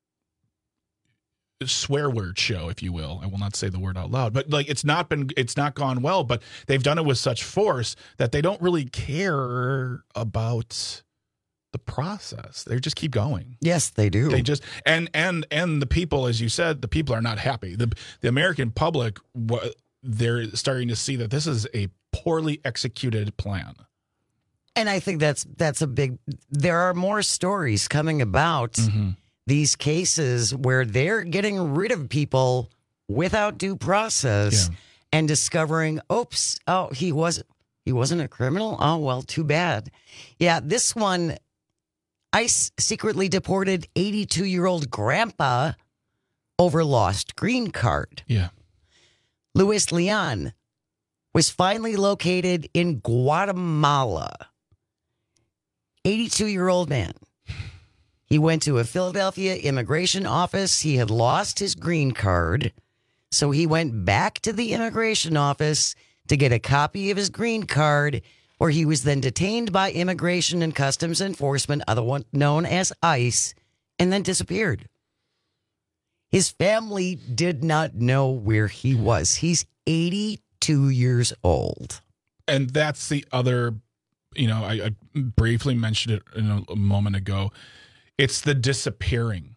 swear word show, if you will. I will not say the word out loud, but it's not gone well, but they've done it with such force that they don't really care about the process. They just keep going. Yes, they do. They just and the people, as you said, the people are not happy. The American public, they're starting to see that this is a poorly executed plan. And I think that's a big. There are more stories coming about these cases where they're getting rid of people without due process and discovering, oops, oh, he wasn't a criminal. Oh well, too bad. Yeah, this one. ICE secretly deported 82-year-old grandpa over lost green card. Yeah. Luis Leon was finally located in Guatemala. 82-year-old man. He went to a Philadelphia immigration office. He had lost his green card, so he went back to the immigration office to get a copy of his green card, where he was then detained by Immigration and Customs Enforcement, otherwise known as ICE, and then disappeared. His family did not know where he was. He's 82 years old. And that's the other, I briefly mentioned it a moment ago. It's the disappearing.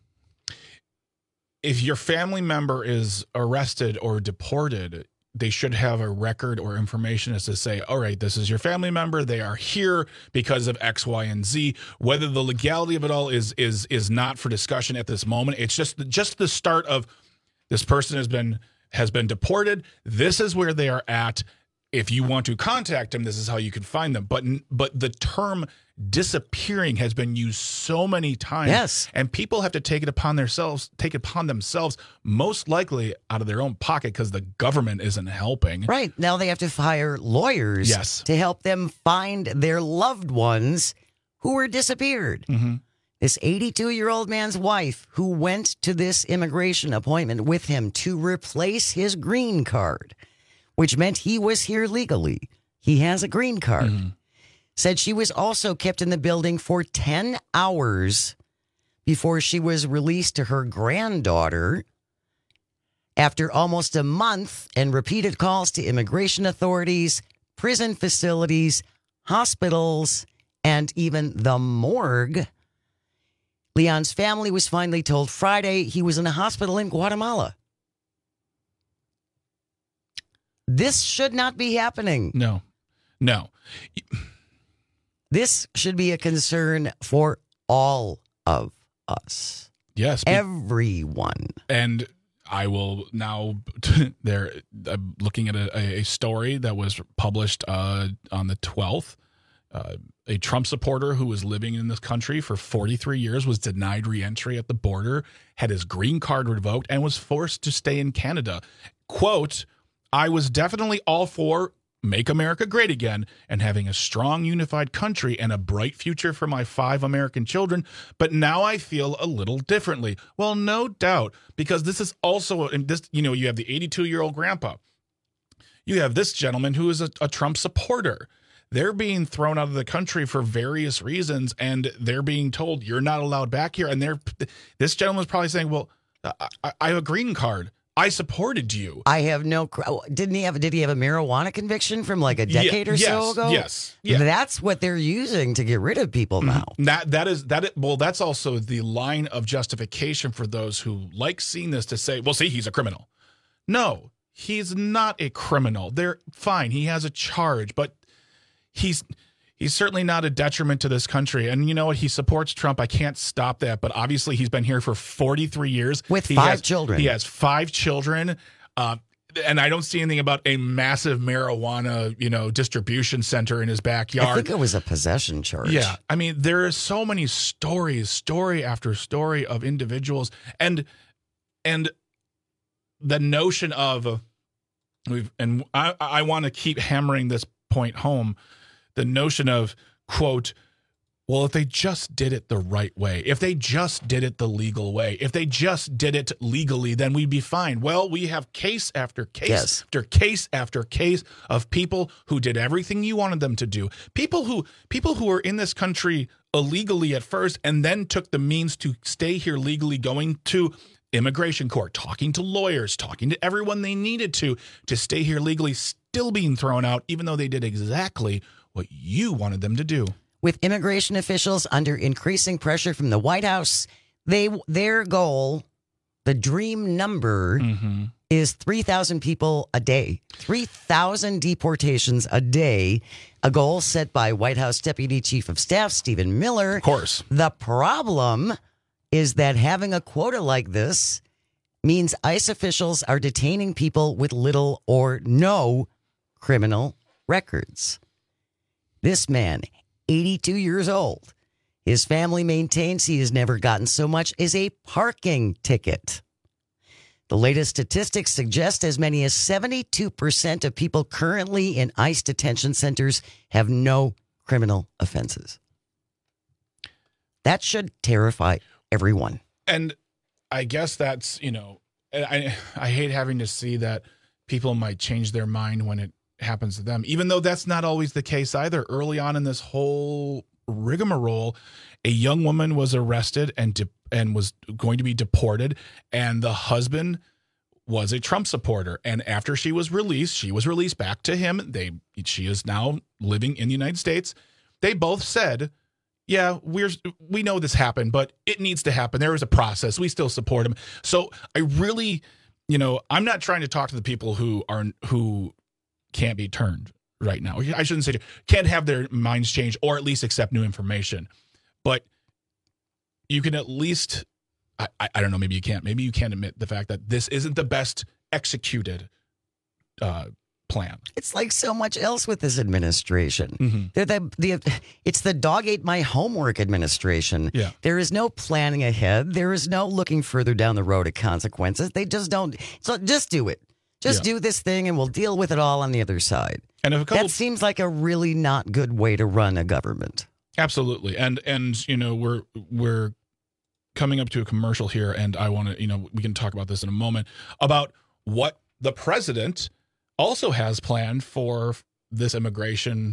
If your family member is arrested or deported, they should have a record or information as to say, all right, this is your family member. They are here because of X, Y, and Z. Whether the legality of it all is not for discussion at this moment. It's just the start of this person has been deported. This is where they are at. If you want to contact them, this is how you can find them. But the term disappearing has been used so many times. Yes. And people have to take it upon themselves, most likely out of their own pocket because the government isn't helping. Right. Now they have to hire lawyers to help them find their loved ones who were disappeared. Mm-hmm. This 82-year-old man's wife who went to this immigration appointment with him to replace his green card, which meant he was here legally. He has a green card. Mm-hmm. Said she was also kept in the building for 10 hours before she was released to her granddaughter. After almost a month and repeated calls to immigration authorities, prison facilities, hospitals, and even the morgue, Leon's family was finally told Friday he was in a hospital in Guatemala. This should not be happening. No. This should be a concern for all of us. Yes. Everyone. And I will now, I'm looking at a story that was published on the 12th. A Trump supporter who was living in this country for 43 years was denied reentry at the border, had his green card revoked, and was forced to stay in Canada. Quote, I was definitely all for Make America Great Again and having a strong, unified country and a bright future for my 5 American children. But now I feel a little differently. Well, no doubt, because this is also, you have the 82-year-old grandpa. You have this gentleman who is a Trump supporter. They're being thrown out of the country for various reasons, and they're being told you're not allowed back here. And this gentleman's probably saying, well, I have a green card. I supported you. I have did he have a marijuana conviction from like a decade or so ago? Yes. Yeah. That's what they're using to get rid of people now. That's also the line of justification for those who like seeing this to say, well, see, he's a criminal. No, he's not a criminal. They're fine. He has a charge, but he's certainly not a detriment to this country. And you know what? He supports Trump. I can't stop that. But obviously, he's been here for 43 years. With 5 children. He has 5 children. And I don't see anything about a massive marijuana, distribution center in his backyard. I think it was a possession charge. Yeah. I mean, there are so many story after story of individuals. And the notion of, I want to keep hammering this point home, the notion of, quote, well, if they just did it the right way, if they just did it the legal way, if they just did it legally, then we'd be fine. Well, we have case after case after case after case of people who did everything you wanted them to do. People who were in this country illegally at first and then took the means to stay here legally, going to immigration court, talking to lawyers, talking to everyone they needed to stay here legally, still being thrown out, even though they did exactly what you wanted them to do. With immigration officials under increasing pressure from the White House, their goal, the dream number, is 3,000 people a day. 3,000 deportations a day, a goal set by White House Deputy Chief of Staff Stephen Miller. Of course. The problem is that having a quota like this means ICE officials are detaining people with little or no criminal records. This man, 82 years old. His family maintains he has never gotten so much as a parking ticket. The latest statistics suggest as many as 72% of people currently in ICE detention centers have no criminal offenses. That should terrify everyone. And I guess that's, I hate having to see that people might change their mind when it happens to them, even though that's not always the case either. Early on in this whole rigmarole, a young woman was arrested and was going to be deported, and the husband was a Trump supporter. And after she was released back to him. She is now living in the United States. They both said, yeah, we know this happened, but it needs to happen. There is a process. We still support him. So I really, I'm not trying to talk to the people who can't be turned right now. I shouldn't say can't have their minds changed or at least accept new information. But you can at least, I don't know, maybe you can't. Maybe you can't admit the fact that this isn't the best executed plan. It's like so much else with this administration. It's the dog ate my homework administration. Yeah. There is no planning ahead. There is no looking further down the road of consequences. They just don't. So just do it. Just do this thing and we'll deal with it all on the other side. And that seems like a really not good way to run a government. Absolutely. And we're coming up to a commercial here, and I want to, we can talk about this in a moment, about what the president also has planned for this immigration,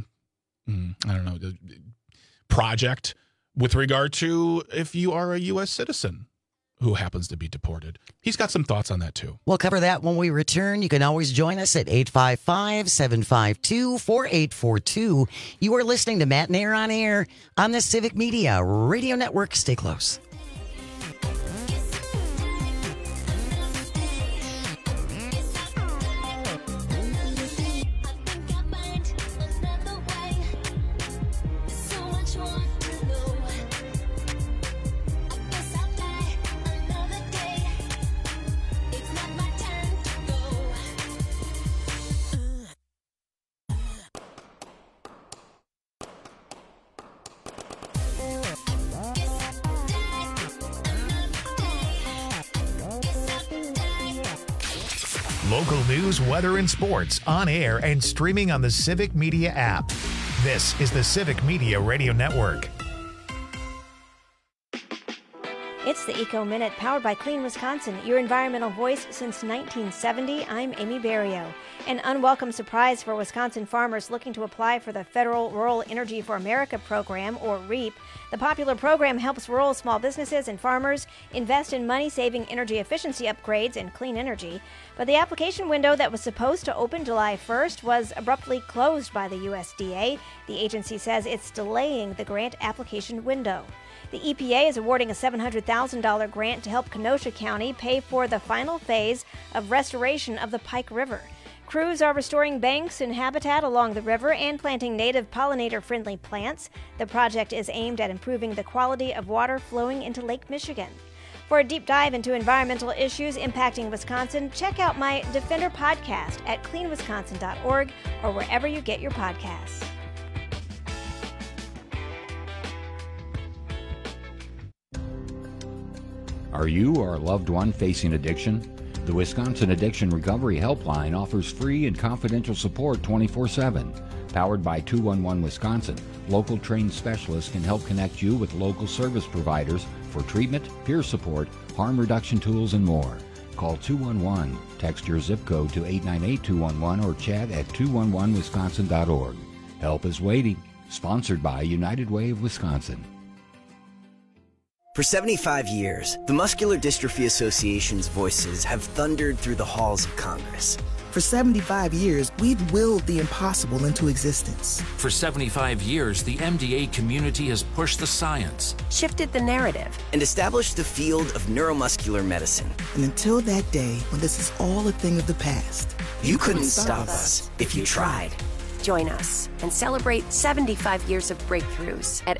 project with regard to if you are a U.S. citizen who happens to be deported. He's got some thoughts on that, too. We'll cover that when we return. You can always join us at 855-752-4842. You are listening to Matt and Air on Air on the Civic Media Radio Network. Stay close. Local news, weather, and sports on air and streaming on the Civic Media app. This is the Civic Media Radio Network. It's the Eco Minute, powered by Clean Wisconsin, your environmental voice since 1970. I'm Amy Barrio. An unwelcome surprise for Wisconsin farmers looking to apply for the Federal Rural Energy for America program, or REAP. The popular program helps rural small businesses and farmers invest in money-saving energy efficiency upgrades and clean energy. But the application window that was supposed to open July 1st was abruptly closed by the USDA. The agency says it's delaying the grant application window. The EPA is awarding a $700,000 grant to help Kenosha County pay for the final phase of restoration of the Pike River. Crews are restoring banks and habitat along the river and planting native pollinator-friendly plants. The project is aimed at improving the quality of water flowing into Lake Michigan. For a deep dive into environmental issues impacting Wisconsin, check out my Defender podcast at cleanwisconsin.org or wherever you get your podcasts. Are you or a loved one facing addiction? The Wisconsin Addiction Recovery Helpline offers free and confidential support 24/7. Powered by 211 Wisconsin, local trained specialists can help connect you with local service providers for treatment, peer support, harm reduction tools, and more. Call 211, text your zip code to 898-211, or chat at 211wisconsin.org. Help is waiting. Sponsored by United Way of Wisconsin. For 75 years, the Muscular Dystrophy Association's voices have thundered through the halls of Congress. For 75 years, we've willed the impossible into existence. For 75 years, the MDA community has pushed the science, shifted the narrative, and established the field of neuromuscular medicine. And until that day when this is all a thing of the past, you couldn't stop us if you tried. Join us and celebrate 75 years of breakthroughs at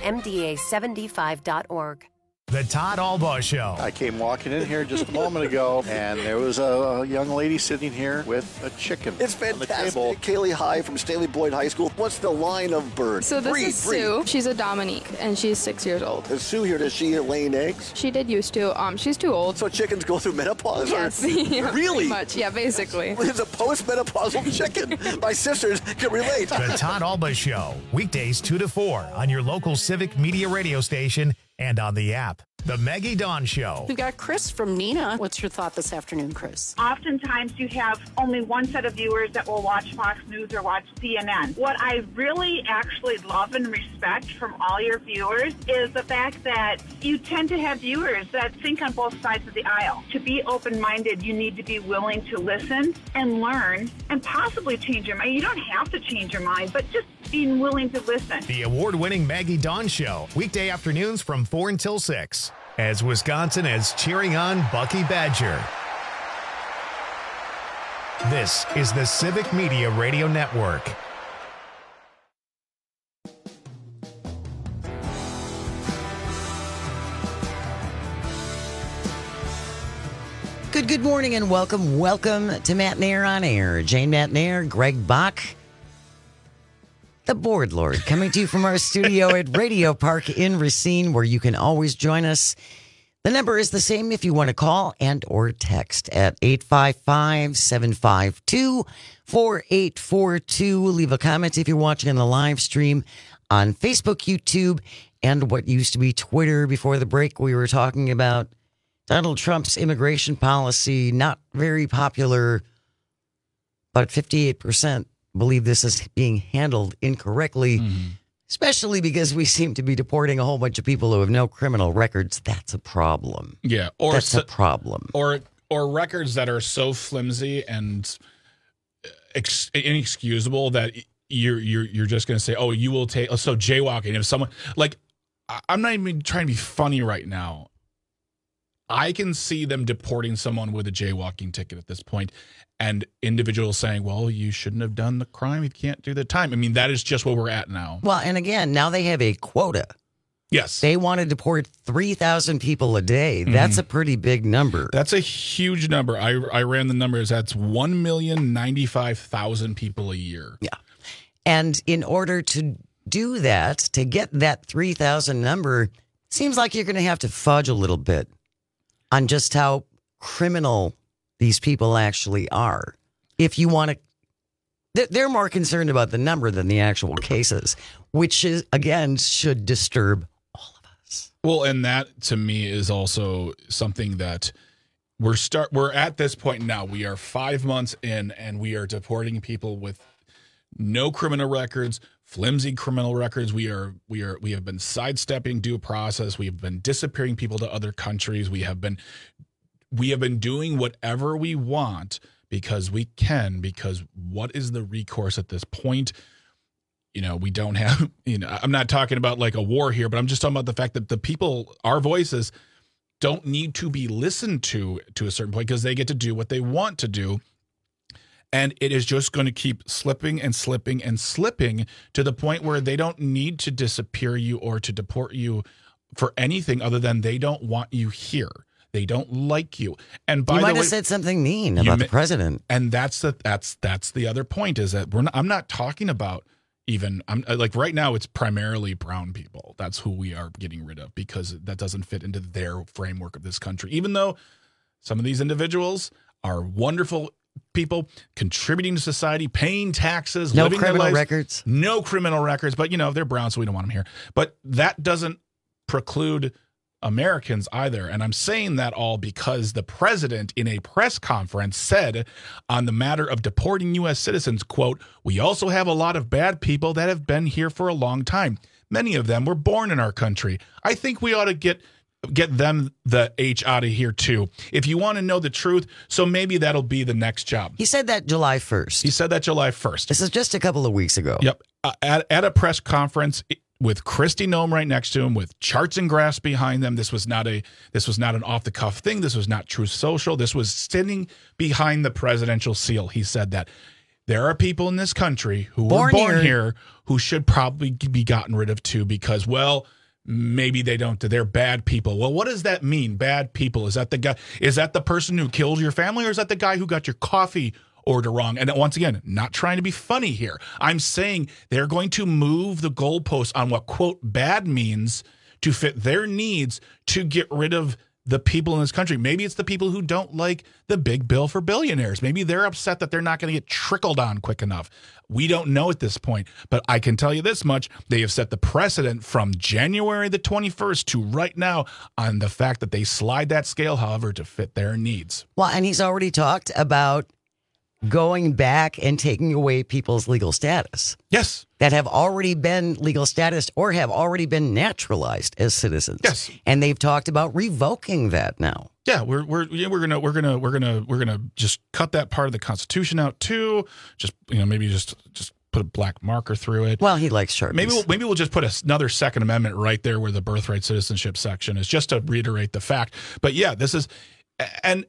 MDA75.org. The Todd Albaugh Show. I came walking in here just a moment ago, and there was a young lady sitting here with a chicken. It's fantastic. Kaylee High from Stanley Boyd High School. What's the line of birds? So this is Sue. She's a Dominique, and she's 6 years old. Is Sue here? Does she laying eggs? She did used to. She's too old. So chickens go through menopause? Yes. Yeah, really? Pretty much. Yeah, basically. It's a postmenopausal chicken. My sisters can relate. The Todd Albaugh Show. Weekdays 2 to 4 on your local Civic Media radio station and on the app. The Maggie Dawn Show. We've got Chris from Neenah. What's your thought this afternoon, Chris? Oftentimes you have only one set of viewers that will watch Fox News or watch CNN. What I really actually love and respect from all your viewers is the fact that you tend to have viewers that think on both sides of the aisle. To be open-minded, you need to be willing to listen and learn and possibly change your mind. You don't have to change your mind, but just being willing to listen. The award-winning Maggie Dawn Show. Weekday afternoons from 4 until 6. As Wisconsin is cheering on Bucky Badger. This is the Civic Media Radio Network. Good morning and welcome to Matt Nair on Air. Jane Matt Nair, Greg Bach, the Board Lord, coming to you from our studio at Radio Park in Racine, where you can always join us. The number is the same if you want to call and or text at 855-752-4842. Leave a comment if you're watching on the live stream on Facebook, YouTube, and what used to be Twitter. Before the break, we were talking about Donald Trump's immigration policy, not very popular, but 58% believe this is being handled incorrectly, especially because we seem to be deporting a whole bunch of people who have no criminal records. That's a problem. Yeah, that's a problem. Or records that are so flimsy and inexcusable that you're just going to say, oh, you will take. So jaywalking. If someone like, I'm not even trying to be funny right now. I can see them deporting someone with a jaywalking ticket at this point, and individuals saying, well, you shouldn't have done the crime. You can't do the time. I mean, that is just where we're at now. Well, and again, now they have a quota. Yes. They want to deport 3,000 people a day. That's a pretty big number. That's a huge number. I ran the numbers. That's 1,095,000 people a year. Yeah. And in order to do that, to get that 3,000 number, seems like you're going to have to fudge a little bit on just how criminal these people actually are. If you want to, they're more concerned about the number than the actual cases, which is, again, should disturb all of us. Well, and that to me is also something that we're at this point now. We are 5 months in, and we are deporting people with no criminal records, flimsy criminal records. We have been sidestepping due process. We have been disappearing people to other countries. We have been doing whatever we want because we can, because what is the recourse at this point? You know, we don't have, I'm not talking about like a war here, but I'm just talking about the fact that the people, our voices don't need to be listened to a certain point because they get to do what they want to do. And it is just going to keep slipping and slipping and slipping to the point where they don't need to disappear you or to deport you for anything other than they don't want you here. They don't like you. And by you the way, might have said something mean about the president. And that's the other point is that I'm not talking about even like right now it's primarily brown people. That's who we are getting rid of because that doesn't fit into their framework of this country. Even though some of these individuals are wonderful people contributing to society, paying taxes, no living criminal their lives, records. No criminal records, but they're brown, so we don't want them here. But that doesn't preclude Americans either. And I'm saying that all because the president in a press conference said on the matter of deporting U.S. citizens, quote, "We also have a lot of bad people that have been here for a long time. Many of them were born in our country. I think we ought to get them the H out of here too. If you want to know the truth, so maybe that'll be the next job." He said that July 1st. He said that July 1st. This is just a couple of weeks ago. Yep. At a press conference with Kristi Noem right next to him, with charts and graphs behind them. This was not an off the cuff thing. This was not Truth Social. This was sitting behind the presidential seal. He said that there are people in this country who were born here who should probably be gotten rid of too because, well, maybe they're bad people. Well, what does that mean? Bad people. Is that the guy? Is that the person who killed your family, or is that the guy who got your coffee order wrong? And once again, not trying to be funny here. I'm saying they're going to move the goalposts on what, quote, bad means to fit their needs to get rid of the people in this country. Maybe it's the people who don't like the big bill for billionaires. Maybe they're upset that they're not going to get trickled on quick enough. We don't know at this point, but I can tell you this much. They have set the precedent from January the 21st to right now on the fact that they slide that scale, however, to fit their needs. Well, and he's already talked about going back and taking away people's legal status. Yes. That have already been legal status or have already been naturalized as citizens. Yes. And they've talked about revoking that now. Yeah, we're gonna just cut that part of the Constitution out too. Just maybe just put a black marker through it. Well, he likes Sharpies. Maybe we'll just put another Second Amendment right there where the birthright citizenship section is, just to reiterate the fact. But yeah, this is and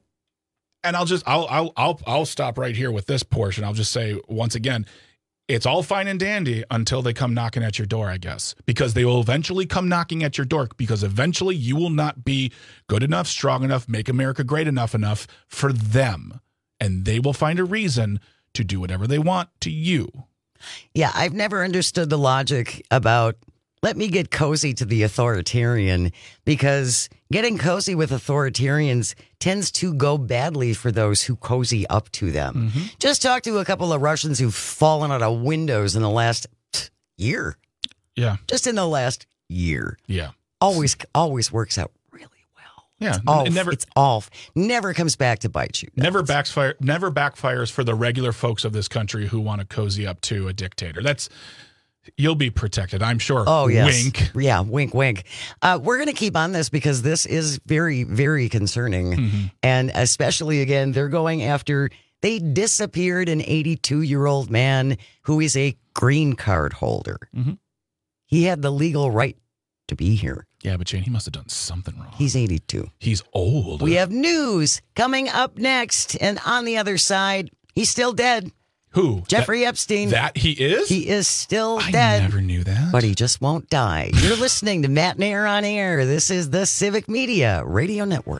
I'll stop right here with this portion. I'll just say once again, it's all fine and dandy until they come knocking at your door, I guess, because they will eventually come knocking at your door, because eventually you will not be good enough, strong enough, make America great enough for them. And they will find a reason to do whatever they want to you. Yeah, I've never understood the logic about let me get cozy to the authoritarian, because getting cozy with authoritarians tends to go badly for those who cozy up to them. Mm-hmm. Just talk to a couple of Russians who've fallen out of windows in the last year. Yeah. Just in the last year. Yeah. Always works out really well. Yeah. Never comes back to bite you. Never backfires for the regular folks of this country who want to cozy up to a dictator. You'll be protected, I'm sure. Oh, yes. Wink. Yeah, wink, wink. We're going to keep on this because this is very, very concerning. Mm-hmm. And especially, again, they're going after, they disappeared an 82-year-old man who is a green card holder. Mm-hmm. He had the legal right to be here. Yeah, but Jane, he must have done something wrong. He's 82. He's old. We have news coming up next. And on the other side, he's still dead. Who? Jeffrey Epstein. That he is? He is still dead. I never knew that. But he just won't die. You're listening to Matt and Air on Air. This is the Civic Media Radio Network.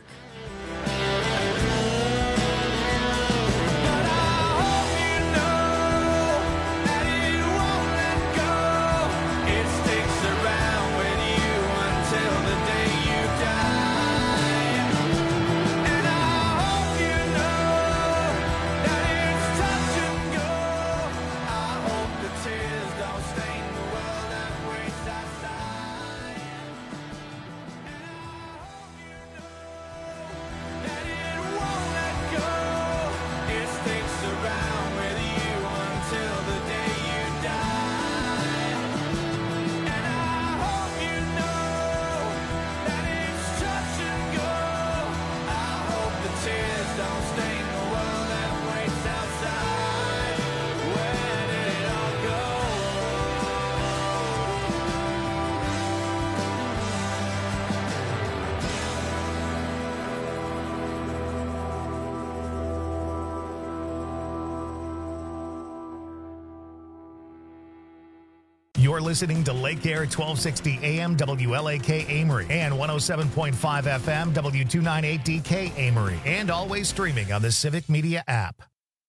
You're listening to Lake Air 1260 AM WLAK Amory and 107.5 FM W298DK Amory, and always streaming on the Civic Media app.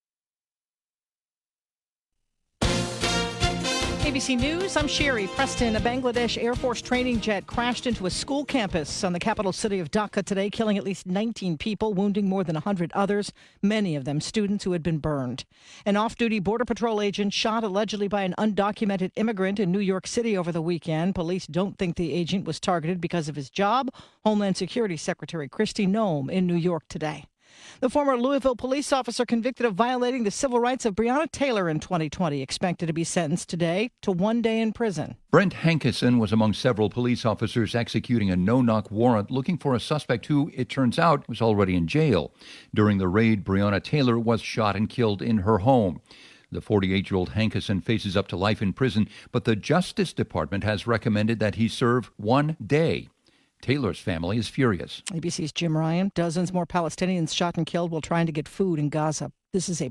ABC News, I'm Sherry Preston. A Bangladesh Air Force training jet crashed into a school campus on the capital city of Dhaka today, killing at least 19 people, wounding more than 100 others, many of them students who had been burned. An off-duty Border Patrol agent shot allegedly by an undocumented immigrant in New York City over the weekend. Police don't think the agent was targeted because of his job. Homeland Security Secretary Kristi Noem in New York today. The former Louisville police officer convicted of violating the civil rights of Breonna Taylor in 2020 expected to be sentenced today to 1 day in prison. Brent Hankison was among several police officers executing a no-knock warrant looking for a suspect who, it turns out, was already in jail. During the raid, Breonna Taylor was shot and killed in her home. The 48-year-old Hankison faces up to life in prison, but the Justice Department has recommended that he serve 1 day. Taylor's family is furious. ABC's Jim Ryan. Dozens more Palestinians shot and killed while trying to get food in Gaza. This is